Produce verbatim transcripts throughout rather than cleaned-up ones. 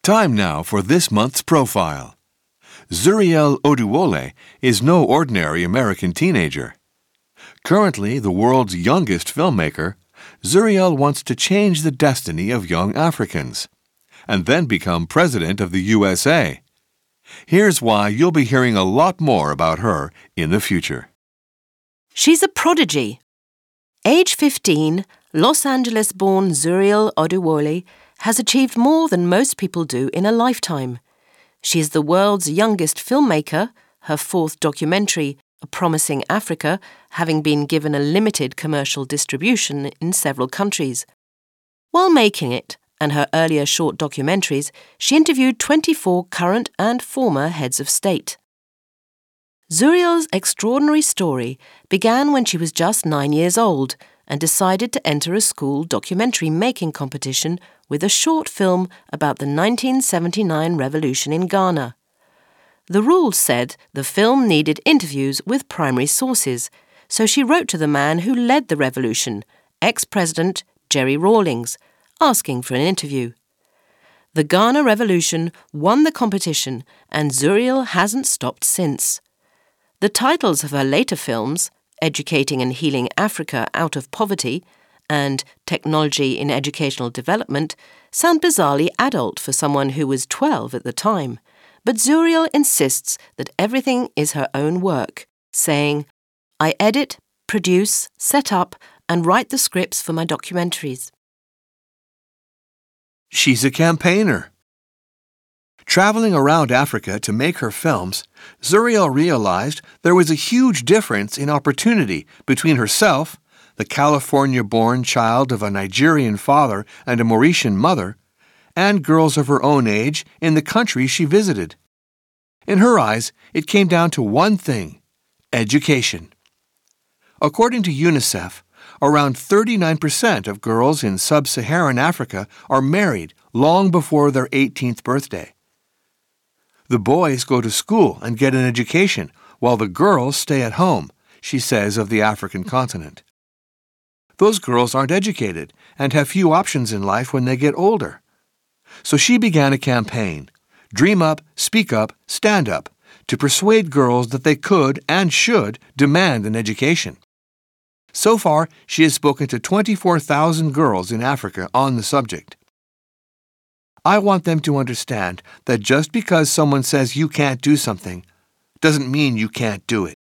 Time now for this month's profile. Zuriel Oduwole is no ordinary American teenager. Currently the world's youngest filmmaker, Zuriel wants to change the destiny of young Africans and then become president of the U S A. Here's why you'll be hearing a lot more about her in the future. She's a prodigy. Age fifteen, Los Angeles-born Zuriel Oduwole has achieved more than most people do in a lifetime. She is the world's youngest filmmaker, her fourth documentary, A Promising Africa, having been given a limited commercial distribution in several countries. While making it, and her earlier short documentaries, she interviewed twenty-four current and former heads of state. Zuriel's extraordinary story began when she was just nine years old and decided to enter a school documentary making competition with a short film about the nineteen seventy-nine revolution in Ghana. The rules said the film needed interviews with primary sources, so she wrote to the man who led the revolution, ex-president Jerry Rawlings, asking for an interview. The Ghana Revolution won the competition, and Zuriel hasn't stopped since. The titles of her later films, Educating and Healing Africa Out of Poverty and Technology in Educational Development, sound bizarrely adult for someone who was twelve at the time, but Zuriel insists that everything is her own work, saying, "I edit, produce, set up, and write the scripts for my documentaries." She's a campaigner. Traveling around Africa to make her films, Zuriel realized there was a huge difference in opportunity between herself, the California-born child of a Nigerian father and a Mauritian mother, and girls of her own age in the countries she visited. In her eyes, it came down to one thing: education. According to UNICEF, around thirty-nine percent of girls in sub-Saharan Africa are married long before their eighteenth birthday. The boys go to school and get an education, while the girls stay at home, she says of the African continent. Those girls aren't educated and have few options in life when they get older. So she began a campaign, Dream Up, Speak Up, Stand Up, to persuade girls that they could and should demand an education. So far, she has spoken to twenty-four thousand girls in Africa on the subject. I want them to understand that just because someone says you can't do something doesn't mean you can't do it.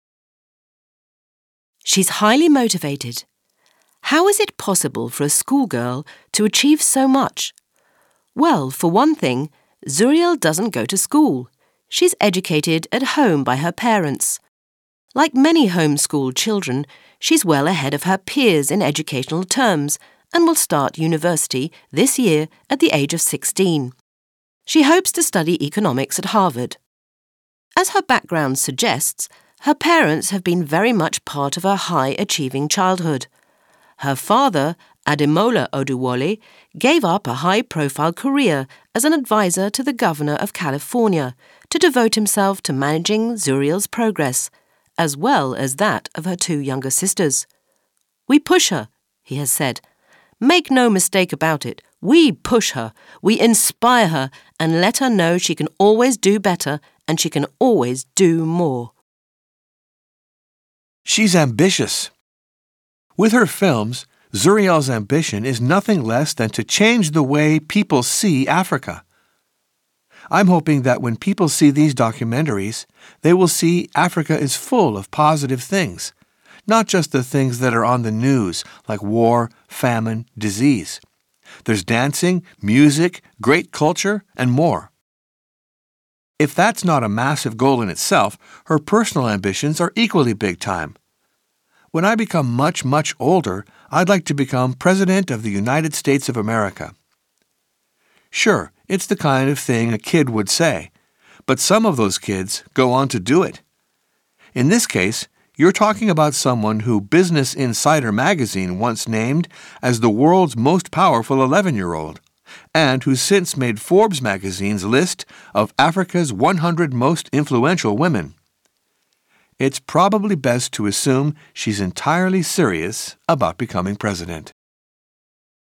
She's highly motivated. How is it possible for a schoolgirl to achieve so much? Well, for one thing, Zuriel doesn't go to school. She's educated at home by her parents. Like many homeschooled children, she's well ahead of her peers in educational terms and will start university this year at the age of sixteen. She hopes to study economics at Harvard. As her background suggests, her parents have been very much part of her high-achieving childhood. Her father, Ademola Oduwole, gave up a high-profile career as an advisor to the governor of California to devote himself to managing Zuriel's progress, as well as that of her two younger sisters. "We push her," he has said. "Make no mistake about it, we push her, we inspire her and let her know she can always do better and she can always do more." She's ambitious. With her films, Zuriel's ambition is nothing less than to change the way people see Africa. I'm hoping that when people see these documentaries, they will see Africa is full of positive things, not just the things that are on the news, like war, famine, disease. There's dancing, music, great culture, and more. If that's not a massive goal in itself, her personal ambitions are equally big time. When I become much, much older, I'd like to become President of the United States of America. Sure, it's the kind of thing a kid would say, but some of those kids go on to do it. In this case, you're talking about someone who Business Insider magazine once named as the world's most powerful eleven-year-old, and who's since made Forbes magazine's list of Africa's one hundred most influential women. It's probably best to assume she's entirely serious about becoming president.